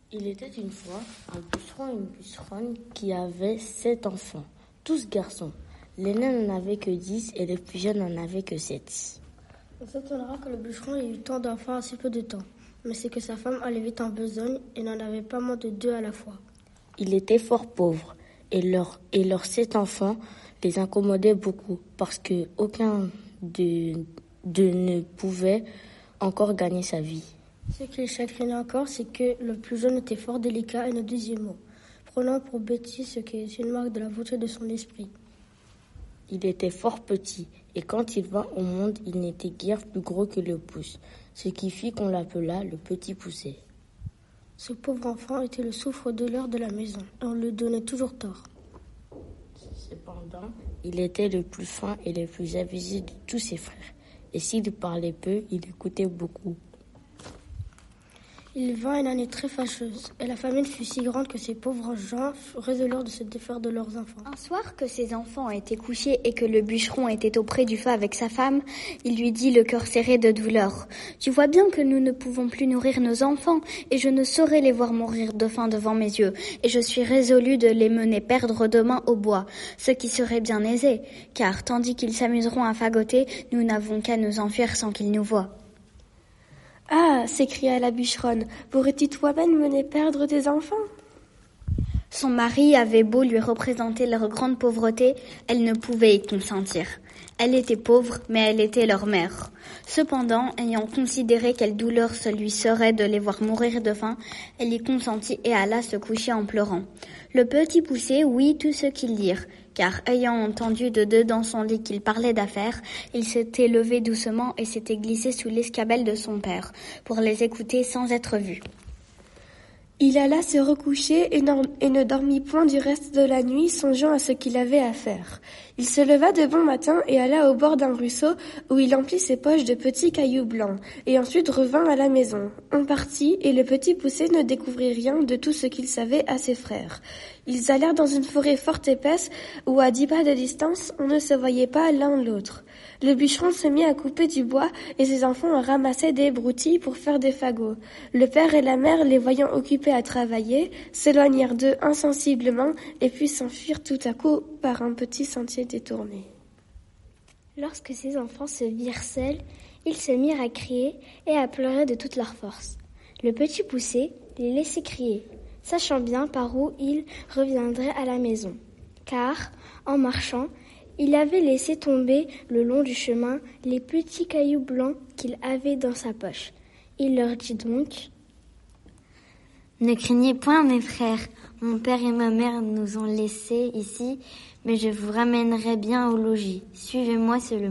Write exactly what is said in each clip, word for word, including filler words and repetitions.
Il était une fois un bûcheron et une bûcheronne qui avaient sept enfants, tous garçons. L'aîné n'en avait que dix et le plus jeune n'en avait que sept. On s'étonnera que le bûcheron ait eu tant d'enfants en si peu de temps. Mais c'est que sa femme allait vite en besogne et n'en avait pas moins de deux à la fois. Il était fort pauvre et, leur, et leurs sept enfants les incommodaient beaucoup parce qu'aucun d'eux de ne pouvait encore gagner sa vie. Ce qui les chagrinait encore, c'est que le plus jeune était fort délicat et ne disait mot, prenant pour bêtise ce qui est une marque de la beauté de son esprit. Il était fort petit, et quand il vint au monde, il n'était guère plus gros que le pouce, ce qui fit qu'on l'appela le petit poucet. Ce pauvre enfant était le souffre-douleur de la maison, et on lui donnait toujours tort. Cependant, il était le plus fin et le plus avisé de tous ses frères, et s'il parlait peu, il écoutait beaucoup. Il vint une année très fâcheuse, et la famine fut si grande que ces pauvres gens résolurent de se défaire de leurs enfants. Un soir que ses enfants étaient couchés et que le bûcheron était auprès du feu avec sa femme, il lui dit le cœur serré de douleur. « Tu vois bien que nous ne pouvons plus nourrir nos enfants, et je ne saurais les voir mourir de faim devant mes yeux, et je suis résolu de les mener perdre demain au bois, ce qui serait bien aisé, car tandis qu'ils s'amuseront à fagoter, nous n'avons qu'à nous enfuir sans qu'ils nous voient. » « Ah !» s'écria la bûcheronne, « pourrais-tu toi-même mener perdre tes enfants ?» Son mari avait beau lui représenter leur grande pauvreté, elle ne pouvait y consentir. Elle était pauvre, mais elle était leur mère. Cependant, ayant considéré quelle douleur ce lui serait de les voir mourir de faim, elle y consentit et alla se coucher en pleurant. Le petit poucet ouït tout ce qu'ils dirent, car ayant entendu de deux dans son lit qu'ils parlaient d'affaires, il s'était levé doucement et s'était glissé sous l'escabelle de son père, pour les écouter sans être vu. Il alla se recoucher et, et ne dormit point du reste de la nuit, songeant à ce qu'il avait à faire. Il se leva de bon matin et alla au bord d'un ruisseau où il emplit ses poches de petits cailloux blancs, et ensuite revint à la maison. On partit, et le petit poucet ne découvrit rien de tout ce qu'il savait à ses frères. Ils allèrent dans une forêt fort épaisse, où à dix pas de distance, on ne se voyait pas l'un l'autre. Le bûcheron se mit à couper du bois, et ses enfants ramassaient des broutilles pour faire des fagots. Le père et la mère, les voyant occupés à travailler, s'éloignèrent d'eux insensiblement, et puis s'enfuirent tout à coup par un petit sentier détourné. Lorsque ses enfants se virent seuls, ils se mirent à crier et à pleurer de toute leur force. Le petit poucet les laissait crier, sachant bien par où il reviendrait à la maison, car, en marchant, il avait laissé tomber le long du chemin les petits cailloux blancs qu'il avait dans sa poche. Il leur dit donc: « Ne craignez point, mes frères, mon père et ma mère nous ont laissés ici, mais je vous ramènerai bien au logis. Suivez-moi seulement. »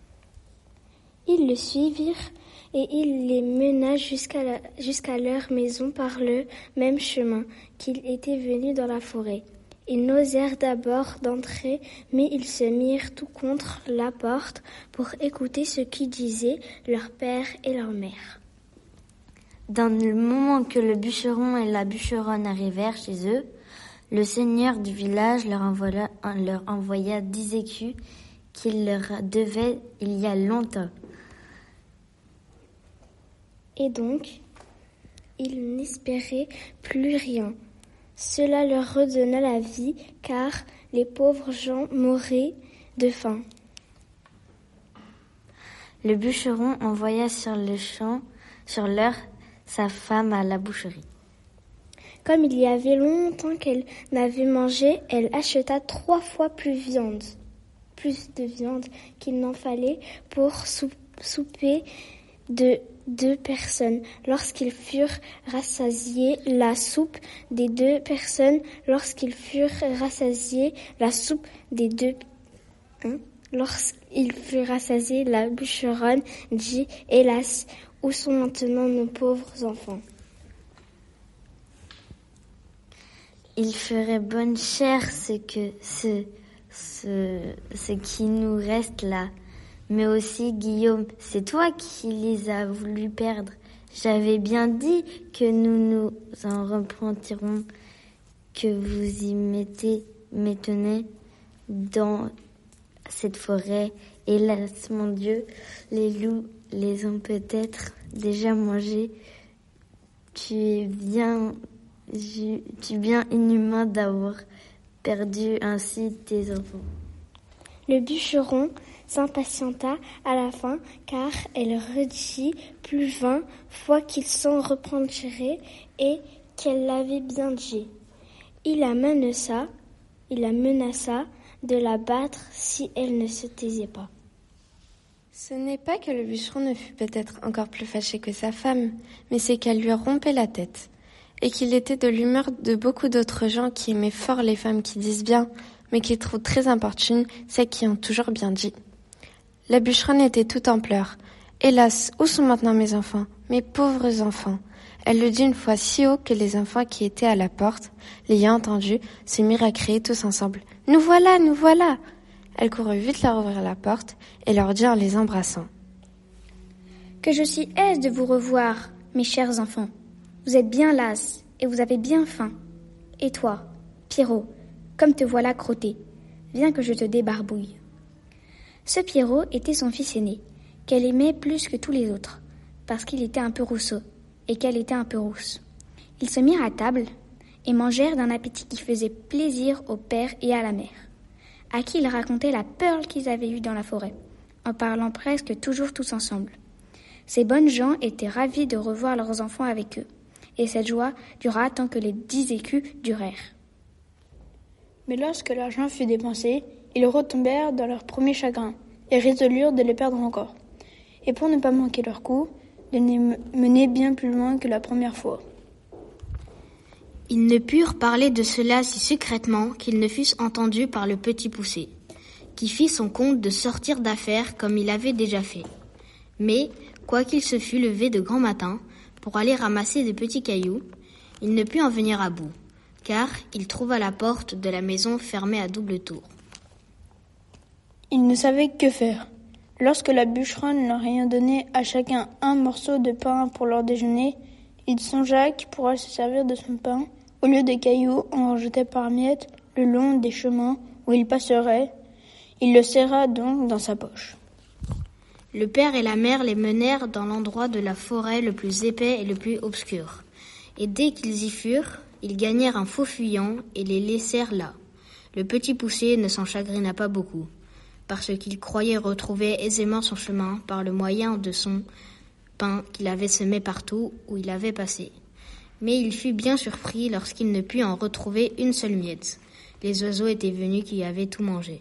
Ils le suivirent et il les mena jusqu'à, la, jusqu'à leur maison par le même chemin qu'ils étaient venus dans la forêt. Ils n'osèrent d'abord d'entrer, mais ils se mirent tout contre la porte pour écouter ce qu'y disaient leur père et leur mère. Dans le moment que le bûcheron et la bûcheronne arrivèrent chez eux, le seigneur du village leur envoya, leur envoya dix écus qu'il leur devait il y a longtemps. Et donc, ils n'espéraient plus rien. Cela leur redonna la vie, car les pauvres gens mouraient de faim. Le bûcheron envoya sur le champ, sur l'heure, sa femme à la boucherie. Comme il y avait longtemps qu'elle n'avait mangé, elle acheta trois fois plus viande, plus de viande qu'il n'en fallait pour sou- souper de deux personnes. Lorsqu'ils furent rassasiés, la soupe des deux personnes, lorsqu'ils furent rassasiés, la soupe des deux, hein, lorsqu'ils furent rassasiés, la bûcheronne dit: « Hélas, où sont maintenant nos pauvres enfants ?» Il ferait bonne chère ce que ce, ce, ce qui nous reste là. Mais aussi, Guillaume, c'est toi qui les as voulu perdre. J'avais bien dit que nous nous en repentirons, que vous y mettez, maintenez dans cette forêt. Hélas, mon Dieu, les loups les ont peut-être déjà mangés. tu es bien, tu, tu es bien inhumain d'avoir perdu ainsi tes enfants. Le bûcheron s'impatienta à la fin, car elle redit plus vingt fois qu'il s'en reprendrait et qu'elle l'avait bien dit. Il la menaça, il la menaça de la battre si elle ne se taisait pas. Ce n'est pas que le bûcheron ne fut peut-être encore plus fâché que sa femme, mais c'est qu'elle lui rompait la tête, et qu'il était de l'humeur de beaucoup d'autres gens qui aimaient fort les femmes qui disent bien, mais qui trouvent très importunes celles qui ont toujours bien dit. La bûcheronne était toute en pleurs. « Hélas, où sont maintenant mes enfants, mes pauvres enfants ?» Elle le dit une fois si haut que les enfants qui étaient à la porte, l'ayant entendu, se mirent à crier tous ensemble. « Nous voilà, nous voilà !» Elle courut vite leur ouvrir la porte et leur dit en les embrassant. « Que je suis aise de vous revoir, mes chers enfants. Vous êtes bien lasses et vous avez bien faim. Et toi, Pierrot, comme te voilà crotté, viens que je te débarbouille. » Ce Pierrot était son fils aîné, qu'elle aimait plus que tous les autres, parce qu'il était un peu rousseau et qu'elle était un peu rousse. Ils se mirent à table et mangèrent d'un appétit qui faisait plaisir au père et à la mère, à qui ils racontaient la peur qu'ils avaient eue dans la forêt, en parlant presque toujours tous ensemble. Ces bonnes gens étaient ravis de revoir leurs enfants avec eux, et cette joie dura tant que les dix écus durèrent. Mais lorsque l'argent fut dépensé, ils retombèrent dans leur premier chagrin et résolurent de le perdre encore, et pour ne pas manquer leur coup, de les mener bien plus loin que la première fois. Ils ne purent parler de cela si secrètement qu'ils ne fussent entendus par le petit Poucet, qui fit son compte de sortir d'affaires comme il avait déjà fait. Mais, quoiqu'il se fût levé de grand matin pour aller ramasser des petits cailloux, il ne put en venir à bout, car il trouva la porte de la maison fermée à double tour. Il ne savait que faire. Lorsque la bûcheronne leur ayant donné à chacun un morceau de pain pour leur déjeuner, il songea qu'il pourrait se servir de son pain, au lieu des cailloux en jeter par miettes le long des chemins où il passerait. Il le serra donc dans sa poche. Le père et la mère les menèrent dans l'endroit de la forêt le plus épais et le plus obscur. Et dès qu'ils y furent, ils gagnèrent un faux fuyant et les laissèrent là. Le petit Poucet ne s'en chagrina pas beaucoup, parce qu'il croyait retrouver aisément son chemin par le moyen de son pain qu'il avait semé partout où il avait passé. Mais il fut bien surpris lorsqu'il ne put en retrouver une seule miette. Les oiseaux étaient venus qui avaient tout mangé.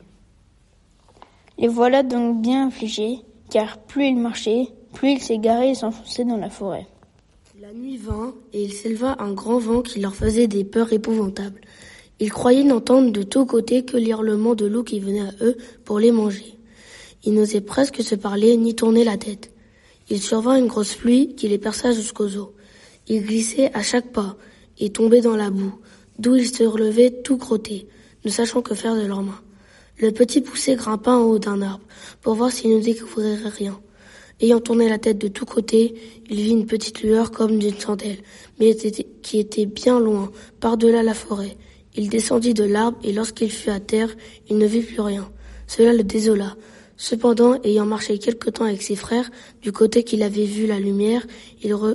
Les voilà donc bien affligés, car plus ils marchaient, plus ils s'égaraient et s'enfonçaient dans la forêt. La nuit vint, et il s'éleva un grand vent qui leur faisait des peurs épouvantables. Ils croyaient n'entendre de tous côtés que l'hurlement de loups qui venaient à eux pour les manger. Ils n'osaient presque se parler ni tourner la tête. Il survint une grosse pluie qui les perça jusqu'aux os. Ils glissaient à chaque pas et tombaient dans la boue, d'où ils se relevaient tout crottés, ne sachant que faire de leurs mains. Le petit Poucet grimpa en haut d'un arbre pour voir s'il ne découvrirait rien. Ayant tourné la tête de tous côtés, il vit une petite lueur comme d'une chandelle, mais qui était bien loin, par-delà la forêt. Il descendit de l'arbre et lorsqu'il fut à terre, il ne vit plus rien. Cela le désola. Cependant, ayant marché quelque temps avec ses frères, du côté qu'il avait vu la lumière, il re...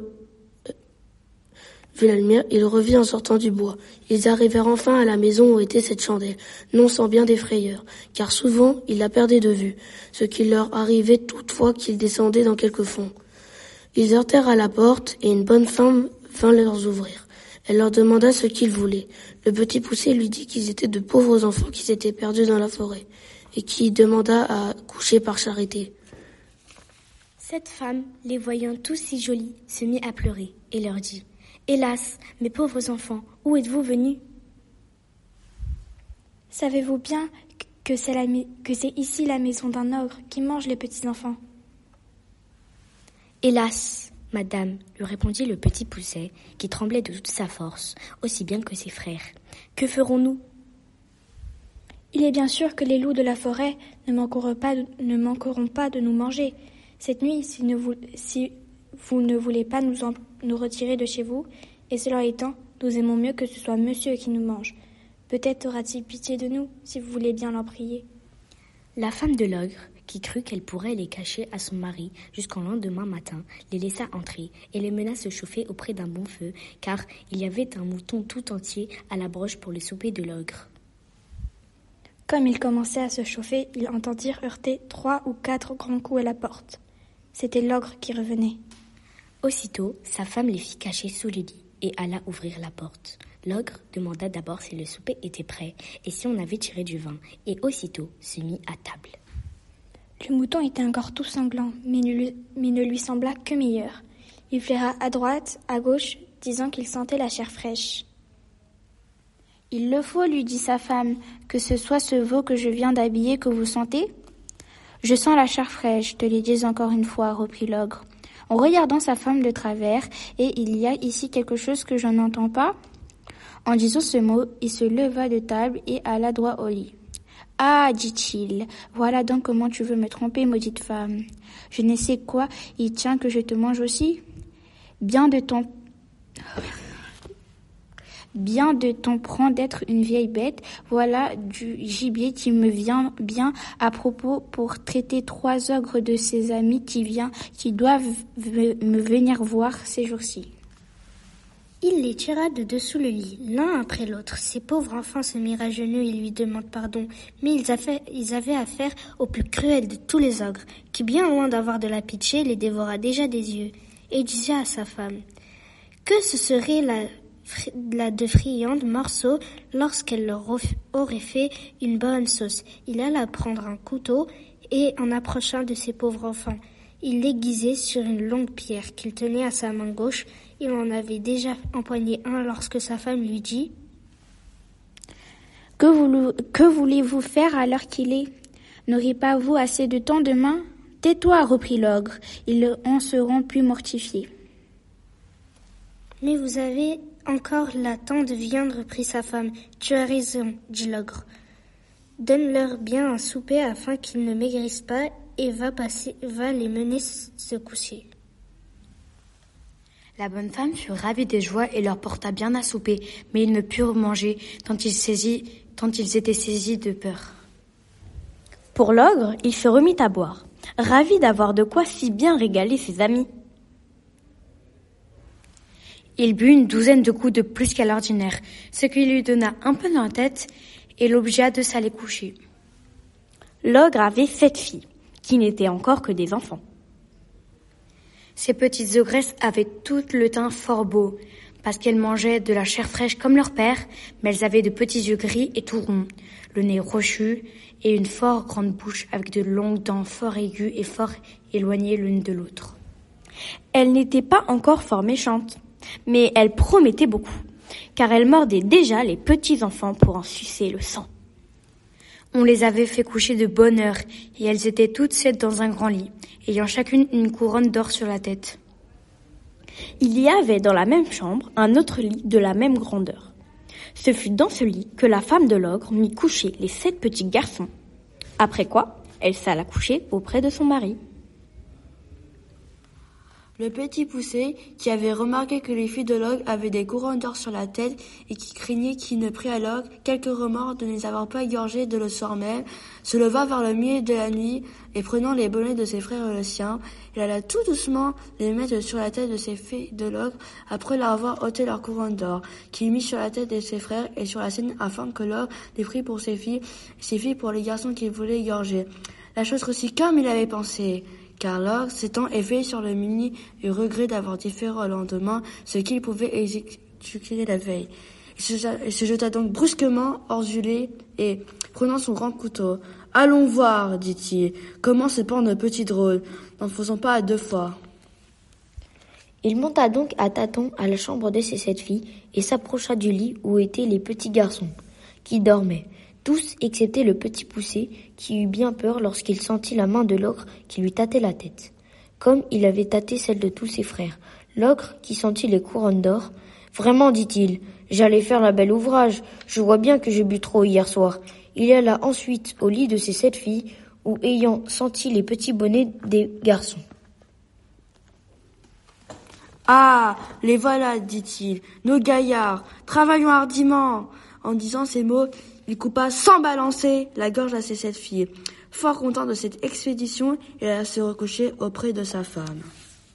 vu la lumière, il revit en sortant du bois. Ils arrivèrent enfin à la maison où était cette chandelle, non sans bien des frayeurs, car souvent ils la perdaient de vue, ce qui leur arrivait toutefois qu'ils descendaient dans quelque fond. Ils heurtèrent à la porte, et une bonne femme vint leur ouvrir. Elle leur demanda ce qu'ils voulaient. Le petit Poucet lui dit qu'ils étaient de pauvres enfants qui s'étaient perdus dans la forêt, et qui demanda à coucher par charité. Cette femme, les voyant tous si jolis, se mit à pleurer et leur dit « Hélas, mes pauvres enfants, où êtes-vous venus ?»« Savez-vous bien que c'est, la, que c'est ici la maison d'un ogre qui mange les petits enfants ?»« Hélas, madame, lui répondit le petit Poucet, qui tremblait de toute sa force, aussi bien que ses frères. Que ferons-nous ? Il est bien sûr que les loups de la forêt ne manqueront pas de, ne manqueront pas de nous manger. Cette nuit, si, ne vous, si vous ne voulez pas nous, en, nous retirer de chez vous, et cela étant, nous aimons mieux que ce soit monsieur qui nous mange. Peut-être aura-t-il pitié de nous, si vous voulez bien l'en prier. » La femme de l'ogre, qui crut qu'elle pourrait les cacher à son mari jusqu'au lendemain matin, les laissa entrer et les mena se chauffer auprès d'un bon feu, car il y avait un mouton tout entier à la broche pour le souper de l'ogre. Comme ils commençaient à se chauffer, ils entendirent heurter trois ou quatre grands coups à la porte. C'était l'ogre qui revenait. Aussitôt, sa femme les fit cacher sous le lit et alla ouvrir la porte. L'ogre demanda d'abord si le souper était prêt et si on avait tiré du vin, et aussitôt se mit à table. Le mouton était encore tout sanglant, mais ne lui, mais ne lui sembla que meilleur. Il flaira à droite, à gauche, disant qu'il sentait la chair fraîche. « Il le faut, lui dit sa femme, que ce soit ce veau que je viens d'habiller que vous sentez ? »« Je sens la chair fraîche, te le dis encore une fois, reprit l'ogre, en regardant sa femme de travers, et il y a ici quelque chose que je n'entends pas ?» En disant ce mot, il se leva de table et alla droit au lit. « Ah, dit-il, voilà donc comment tu veux me tromper, maudite femme. Je ne sais quoi, il tient que je te mange aussi. Bien de ton... Bien de ton prend d'être une vieille bête, voilà du gibier qui me vient bien à propos pour traiter trois ogres de ses amis qui, vient, qui doivent me venir voir ces jours-ci. » Il les tira de dessous le lit, l'un après l'autre. Ces pauvres enfants se mirent à genoux et lui demandent pardon. Mais ils, affaient, ils avaient affaire au plus cruel de tous les ogres, qui, bien loin d'avoir de la pitié, les dévora déjà des yeux. Et il disait à sa femme que ce serait la, la de friands morceaux lorsqu'elle leur aurait fait une bonne sauce. Il alla prendre un couteau et, en approchant de ces pauvres enfants, il l'aiguisait sur une longue pierre qu'il tenait à sa main gauche. Il en avait déjà empoigné un lorsque sa femme lui dit « Que, voulez, que voulez-vous faire à l'heure qu'il est ? N'aurez pas vous assez de temps demain ? Tais-toi, reprit l'ogre, ils en seront plus mortifiés. »« Mais vous avez encore là tant de viande, reprit sa femme. Tu as raison, dit l'ogre. Donne-leur bien un souper afin qu'ils ne maigrissent pas et va, passer, va les mener se coucher. » La bonne femme fut ravie de joie et leur porta bien à souper, mais ils ne purent manger tant ils, saisis, tant ils étaient saisis de peur. Pour l'ogre, il se remit à boire, ravi d'avoir de quoi si bien régaler ses amis. Il but une douzaine de coups de plus qu'à l'ordinaire, ce qui lui donna un peu dans la tête et l'obligea de s'aller coucher. L'ogre avait sept filles, qui n'étaient encore que des enfants. Ces petites ogresses avaient tout le teint fort beau, parce qu'elles mangeaient de la chair fraîche comme leur père, mais elles avaient de petits yeux gris et tout ronds, le nez rochu et une fort grande bouche avec de longues dents fort aiguës et fort éloignées l'une de l'autre. Elles n'étaient pas encore fort méchantes, mais elles promettaient beaucoup, car elles mordaient déjà les petits enfants pour en sucer le sang. On les avait fait coucher de bonne heure, et elles étaient toutes sept dans un grand lit, ayant chacune une couronne d'or sur la tête. Il y avait dans la même chambre un autre lit de la même grandeur. Ce fut dans ce lit que la femme de l'ogre mit coucher les sept petits garçons. Après quoi, elle s'alla coucher auprès de son mari. Le petit poussé, qui avait remarqué que les filles de l'ogre avaient des couronnes d'or sur la tête et qui craignait qu'il ne prît à l'ogre quelques remords de ne les avoir pas égorgées de le soir même, se leva vers le milieu de la nuit et prenant les bonnets de ses frères et le sien, il alla tout doucement les mettre sur la tête de ses filles de l'ogre après leur avoir ôté leur couronne d'or, qu'il mit sur la tête de ses frères et sur la sienne afin que l'ogre les prit pour ses filles et ses filles pour les garçons qu'il voulait égorger. La chose réussit comme il avait pensé. Car l'ogre, s'étant éveillé sur le midi, eut regret d'avoir différé au lendemain ce qu'il pouvait exécuter la veille. Il se, il se jeta donc brusquement hors du lit et, prenant son grand couteau, « Allons voir, dit-il, comment se pend nos petits drôles, n'en faisons pas à deux fois. » Il monta donc à tâtons à la chambre de ses sept filles et s'approcha du lit où étaient les petits garçons, qui dormaient. Tous excepté le petit poussé, qui eut bien peur lorsqu'il sentit la main de l'ogre qui lui tâtait la tête, comme il avait tâté celle de tous ses frères. L'ogre, qui sentit les couronnes d'or, « Vraiment, dit-il, j'allais faire la belle ouvrage, je vois bien que j'ai bu trop hier soir. » Il alla ensuite au lit de ses sept filles, où ayant senti les petits bonnets des garçons. « Ah, les voilà, dit-il, nos gaillards, travaillons hardiment. » En disant ces mots, il coupa sans balancer la gorge à ses sept filles. Fort content de cette expédition, il alla se recoucher auprès de sa femme.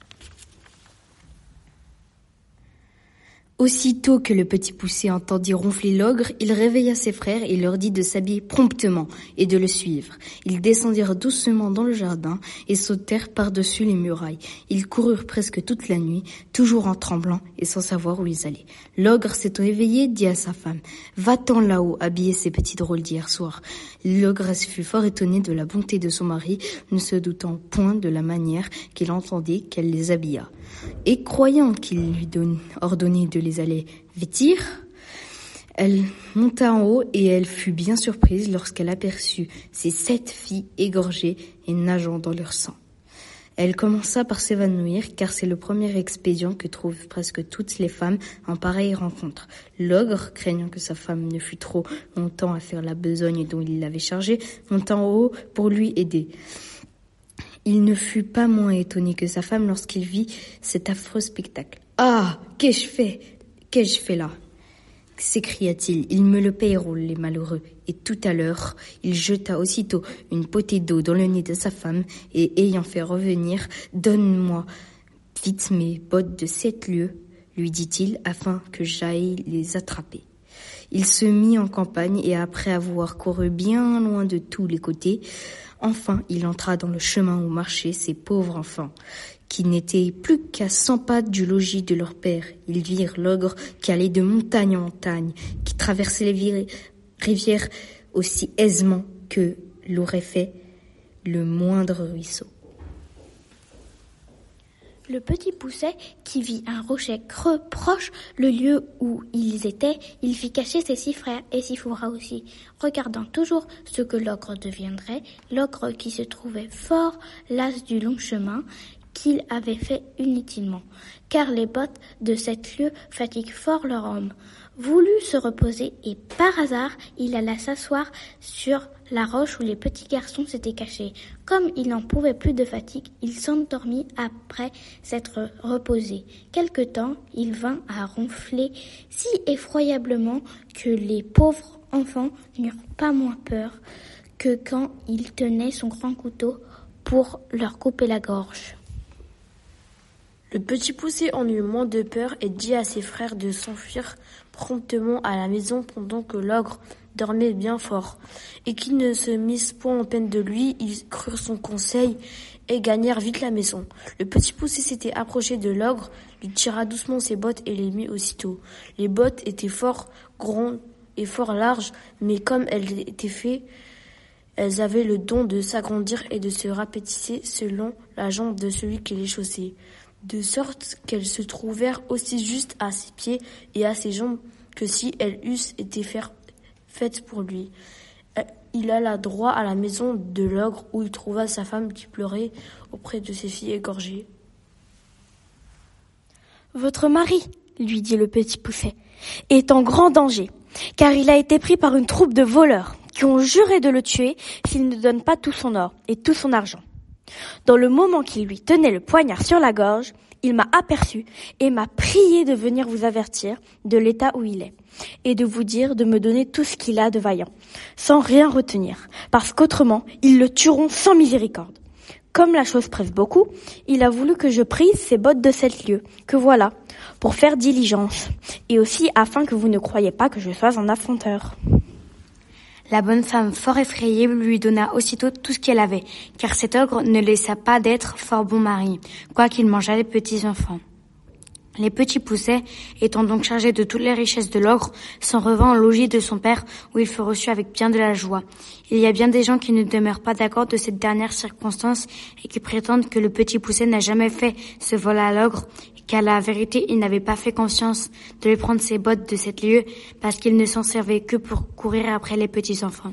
Aussitôt que le petit poucet entendit ronfler l'ogre, il réveilla ses frères et leur dit de s'habiller promptement et de le suivre. Ils descendirent doucement dans le jardin et sautèrent par-dessus les murailles. Ils coururent presque toute la nuit, toujours en tremblant et sans savoir où ils allaient. L'ogre, s'étant éveillé, dit à sa femme « Va-t'en là-haut, habiller ces petits drôles d'hier soir. » L'ogresse fut fort étonnée de la bonté de son mari, ne se doutant point de la manière qu'il entendait qu'elle les habilla. Et croyant qu'il lui donne, ordonnait de les aller vêtir, elle monta en haut et elle fut bien surprise lorsqu'elle aperçut ces sept filles égorgées et nageant dans leur sang. Elle commença par s'évanouir car c'est le premier expédient que trouvent presque toutes les femmes en pareille rencontre. L'ogre, craignant que sa femme ne fût trop longtemps à faire la besogne dont il l'avait chargée, monta en haut pour lui aider. Il ne fut pas moins étonné que sa femme lorsqu'il vit cet affreux spectacle. « Ah, qu'ai-je fait ? Qu'ai-je fait là ?» s'écria-t-il. « Ils me le payeront, les malheureux. » Et tout à l'heure, il jeta aussitôt une potée d'eau dans le nez de sa femme et, ayant fait revenir, « Donne-moi vite mes bottes de sept lieues, lui dit-il, afin que j'aille les attraper. » Il se mit en campagne et après avoir couru bien loin de tous les côtés, enfin il entra dans le chemin où marchaient ces pauvres enfants, qui n'étaient plus qu'à cent pas du logis de leur père. Ils virent l'ogre qui allait de montagne en montagne, qui traversait les rivières aussi aisément que l'aurait fait le moindre ruisseau. Le petit poucet, qui vit un rocher creux proche le lieu où ils étaient, il fit cacher ses six frères et s'y fourra aussi, regardant toujours ce que l'ogre deviendrait, l'ogre qui se trouvait fort las du long chemin qu'il avait fait inutilement, car les bottes de sept lieues fatiguent fort leur homme. Voulut se reposer et par hasard il alla s'asseoir sur la roche où les petits garçons s'étaient cachés. Comme il n'en pouvait plus de fatigue, il s'endormit après s'être reposé. Quelque temps, il vint à ronfler si effroyablement que les pauvres enfants n'eurent pas moins peur que quand il tenait son grand couteau pour leur couper la gorge. Le petit poucet en eut moins de peur et dit à ses frères de s'enfuir promptement à la maison pendant que l'ogre dormait bien fort, et qu'ils ne se missent point en peine de lui. Ils crurent son conseil et gagnèrent vite la maison. Le petit poucet s'était approché de l'ogre, lui tira doucement ses bottes et les mit aussitôt. Les bottes étaient fort grandes et fort larges, mais comme elles étaient faites, elles avaient le don de s'agrandir et de se rapetisser selon la jambe de celui qui les chaussait, de sorte qu'elles se trouvèrent aussi justes à ses pieds et à ses jambes que si elles eussent été faites pour lui. Il alla droit à la maison de l'ogre où il trouva sa femme qui pleurait auprès de ses filles égorgées. « Votre mari, lui dit le petit poucet, est en grand danger, car il a été pris par une troupe de voleurs qui ont juré de le tuer s'il ne donne pas tout son or et tout son argent. Dans le moment qu'il lui tenait le poignard sur la gorge, il m'a aperçu et m'a prié de venir vous avertir de l'état où il est et de vous dire de me donner tout ce qu'il a de vaillant, sans rien retenir, parce qu'autrement, ils le tueront sans miséricorde. Comme la chose presse beaucoup, il a voulu que je prise ses bottes de sept lieues, que voilà, pour faire diligence, et aussi afin que vous ne croyiez pas que je sois un affronteur. » La bonne femme, fort effrayée, lui donna aussitôt tout ce qu'elle avait, car cet ogre ne laissa pas d'être fort bon mari, quoiqu'il mangeât les petits enfants. Les petits poucets, étant donc chargés de toutes les richesses de l'ogre, s'en revint au logis de son père, où il fut reçu avec bien de la joie. Il y a bien des gens qui ne demeurent pas d'accord de cette dernière circonstance, et qui prétendent que le petit poucet n'a jamais fait ce vol à l'ogre, qu'à la vérité, il n'avait pas fait confiance de lui prendre ses bottes de sept lieues, parce qu'il ne s'en servait que pour courir après les petits enfants.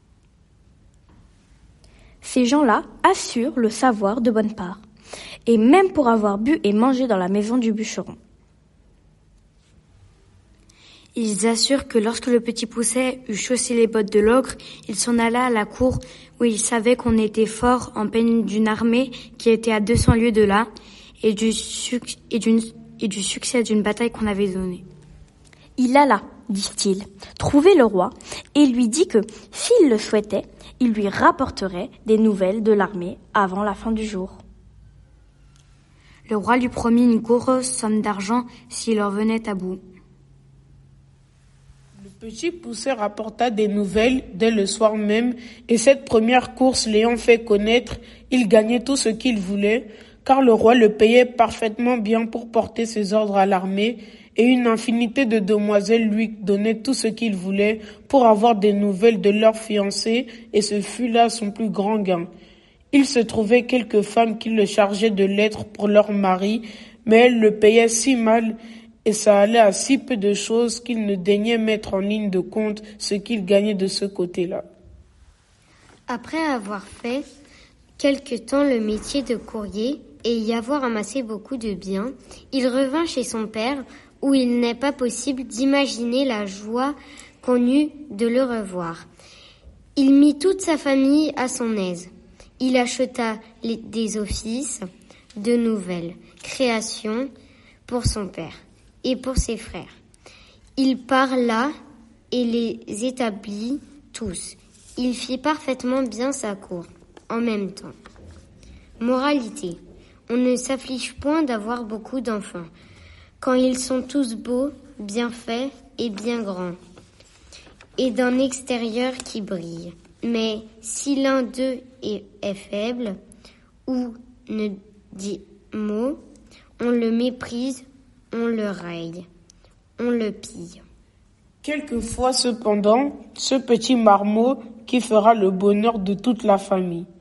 Ces gens-là assurent le savoir de bonne part, et même pour avoir bu et mangé dans la maison du bûcheron. Ils assurent que lorsque le petit poucet eut chaussé les bottes de l'ogre, il s'en alla à la cour où il savait qu'on était fort en peine d'une armée qui était à deux cents lieues de là, et du, suc- et, d'une, et du succès d'une bataille qu'on avait donnée. Il alla, dit-il, trouver le roi et lui dit que, s'il le souhaitait, il lui rapporterait des nouvelles de l'armée avant la fin du jour. Le roi lui promit une grosse somme d'argent s'il en venait à bout. Le petit poussé rapporta des nouvelles dès le soir même, et cette première course l'ayant fait connaître, il gagnait tout ce qu'il voulait, car le roi le payait parfaitement bien pour porter ses ordres à l'armée, et une infinité de demoiselles lui donnaient tout ce qu'il voulait pour avoir des nouvelles de leurs fiancés, et ce fut là son plus grand gain. Il se trouvait quelques femmes qui le chargeaient de lettres pour leur mari, mais elles le payaient si mal, et ça allait à si peu de choses qu'il ne daignait mettre en ligne de compte ce qu'il gagnait de ce côté-là. Après avoir fait quelque temps le métier de courrier et y avoir amassé beaucoup de biens, il revint chez son père, où il n'est pas possible d'imaginer la joie qu'on eut de le revoir. Il mit toute sa famille à son aise. Il acheta les, des offices, de nouvelles créations pour son père et pour ses frères. Il parla et les établit tous. Il fit parfaitement bien sa cour, en même temps. Moralité. On ne s'afflige point d'avoir beaucoup d'enfants, quand ils sont tous beaux, bien faits et bien grands, et d'un extérieur qui brille. Mais si l'un d'eux est, est faible, ou ne dit mot, on le méprise, on le raille, on le pille. Quelquefois cependant, ce petit marmot qui fera le bonheur de toute la famille.